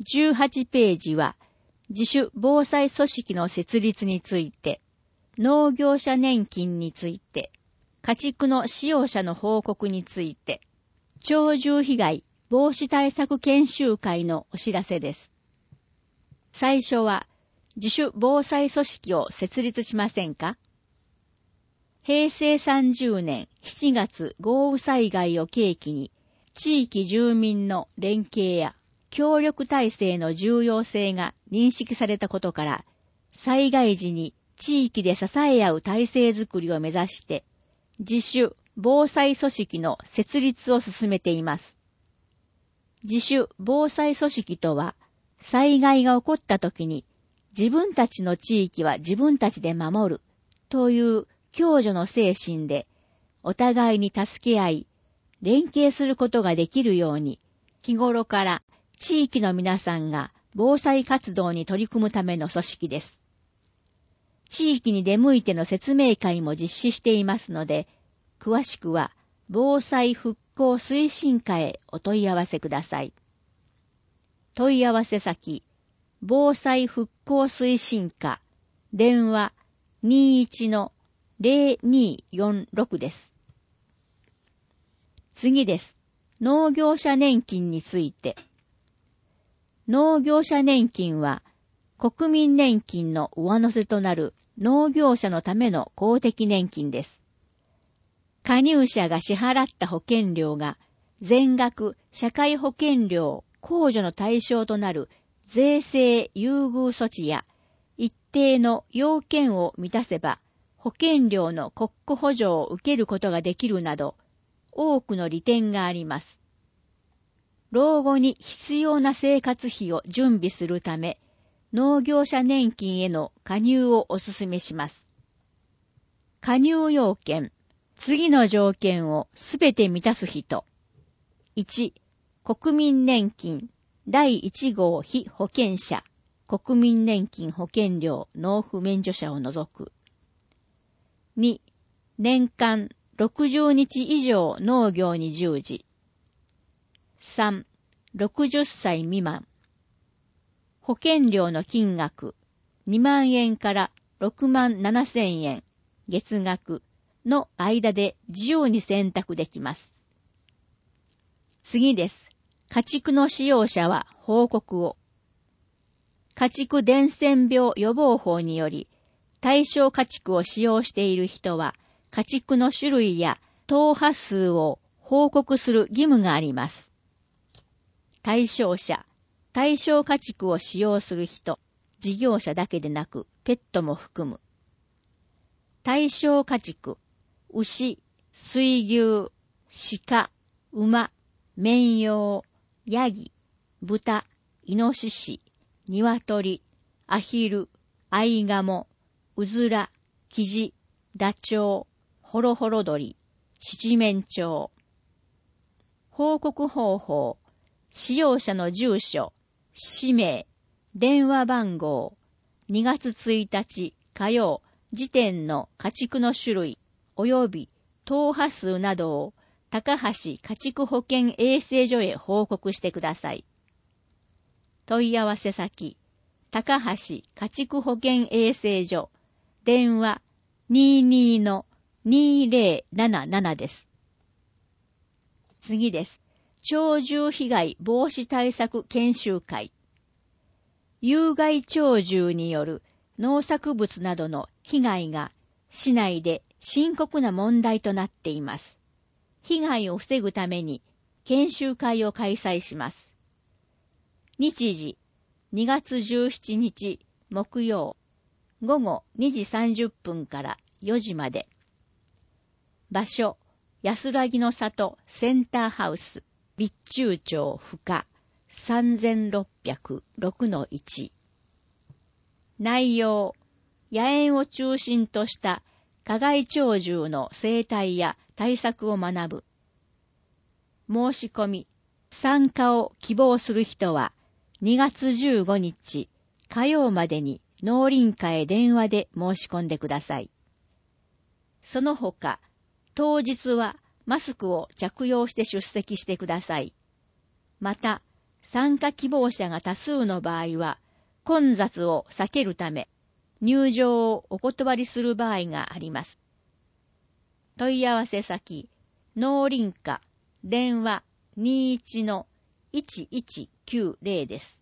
18ページは、自主防災組織の設立について、農業者年金について、家畜の使用者の報告について、鳥獣被害防止対策研修会のお知らせです。最初は、自主防災組織を設立しませんか？平成30年7月豪雨災害を契機に、地域住民の連携や協力体制の重要性が認識されたことから、災害時に地域で支え合う体制づくりを目指して、自主防災組織の設立を進めています。自主防災組織とは、災害が起こった時に自分たちの地域は自分たちで守るという共助の精神で、お互いに助け合い、連携することができるように、日頃から地域の皆さんが防災活動に取り組むための組織です。地域に出向いての説明会も実施していますので、詳しくは防災復興推進課へお問い合わせください。問い合わせ先、防災復興推進課、電話 21-0246 です。次です。農業者年金について。農業者年金は、国民年金の上乗せとなる農業者のための公的年金です。加入者が支払った保険料が、全額社会保険料控除の対象となる税制優遇措置や、一定の要件を満たせば、保険料の国庫補助を受けることができるなど、多くの利点があります。老後に必要な生活費を準備するため、農業者年金への加入をお勧めします。加入要件、次の条件をすべて満たす人。1、国民年金第1号被保険者、国民年金保険料納付免除者を除く。2、年間60日以上農業に従事。3、60歳未満。保険料の金額、2万円から6万7千円、月額の間で自由に選択できます。次です。家畜の使用者は報告を。家畜伝染病予防法により、対象家畜を使用している人は、家畜の種類や頭羽数を報告する義務があります。対象者、対象家畜を使用する人、事業者だけでなく、ペットも含む。対象家畜、牛、水牛、鹿、馬、綿羊、ヤギ、豚、イノシシ、鶏、アヒル、アイガモ、ウズラ、キジ、ダチョウ、ホロホロ鳥、七面鳥。報告方法、使用者の住所、氏名、電話番号、2月1日火曜時点の家畜の種類及び頭羽数などを高橋家畜保健衛生所へ報告してください。問い合わせ先、高橋家畜保健衛生所、電話 22-2077 です。次です。鳥獣被害防止対策研修会。有害鳥獣による農作物などの被害が市内で深刻な問題となっています。被害を防ぐために研修会を開催します。日時、2月17日木曜、午後2時30分から4時まで。場所、安らぎの里センターハウス、備中町深 3606-1。内容、野猿を中心とした加害鳥獣の生態や対策を学ぶ。申し込み、参加を希望する人は2月15日火曜までに農林課へ電話で申し込んでください。その他、当日はマスクを着用して出席してください。また、 参加希望者が多数の場合は、混雑を避けるため、入場をお断りする場合があります。問い合わせ先、農林課、電話 21-1190 です。